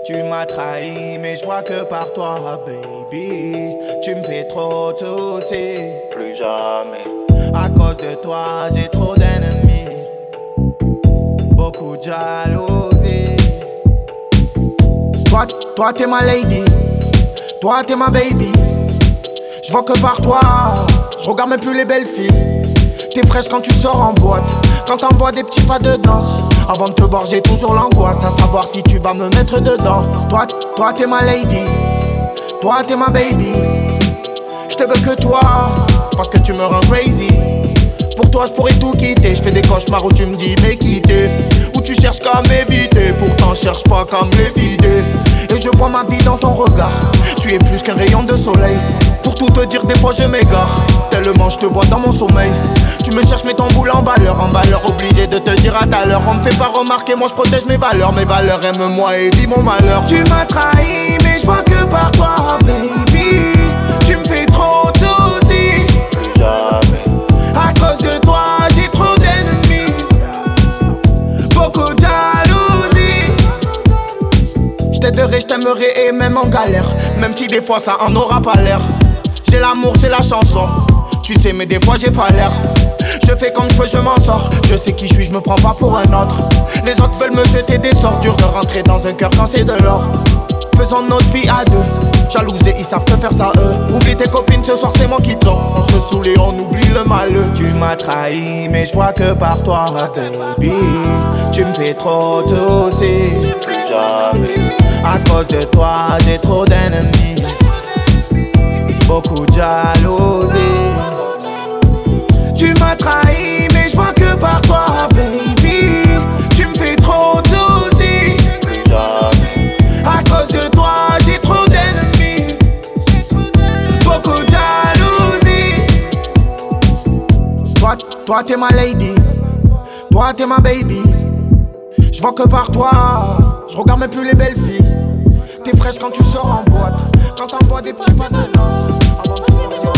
Tu m'as trahi, mais je vois que par toi, baby. Tu me fais trop de soucis. Plus jamais. À cause de toi, j'ai trop d'ennemis. Beaucoup de jalousie. Toi t'es ma lady. Toi t'es ma baby. Je vois que par toi, je regarde même plus les belles filles. T'es fraîche quand tu sors en boîte, quand t'envoies des petits pas de danse. Avant de te boire j'ai toujours l'angoisse à savoir si tu vas me mettre dedans. Toi t'es ma lady. Toi t'es ma baby. Je te veux que toi, parce que tu me rends crazy. Pour toi je pourrais tout quitter. Je fais des cauchemars où tu me dis mais quitter, où tu cherches qu'à m'éviter. Pourtant je cherche pas qu'à me l'éviter. Et je vois ma vie dans ton regard. Tu es plus qu'un rayon de soleil. Pour tout te dire des fois je m'égare, tellement je te vois dans mon sommeil. Tu me cherches mais ton boule en valeur, obligé de te dire à ta l'heure. On me fait pas remarquer, moi je protège mes valeurs aime-moi et vis mon malheur. Tu m'as trahi mais je vois que par toi baby. Tu me fais trop de soucis. Plus jamais. À cause de toi j'ai trop d'ennemis. Beaucoup de jalousie. Je t'aiderai, je t'aimerai et même en galère. Même si des fois ça en aura pas l'air. J'ai l'amour, c'est la chanson. Tu sais mais des fois j'ai pas l'air. Je fais comme je peux, je m'en sors. Je sais qui je suis, je me prends pas pour un autre. Les autres veulent me jeter des sorts. Dur de rentrer dans un cœur quand c'est de l'or. Faisons notre vie à deux. Jalousés, ils savent que faire ça eux. Oublie tes copines, ce soir c'est moi qui te On se saoule et on oublie le malheur. Tu m'as trahi mais je vois que par toi baby. Tu me fais trop de soucis. Plus jamais. À cause de toi j'ai trop d'ennemis. Beaucoup de jalousie. Tu m'as trahi mais je vois que par toi baby. Tu me fais trop de soucis. Plus jamais. À cause de toi j'ai trop d'ennemis. Beaucoup de jalousie. Toi t'es ma lady. Toi t'es ma baby. Je vois que par toi, je regarde même plus les belles filles. T'es fraîche quand tu sors en boîte, quand t'envoies des petits pas de danse.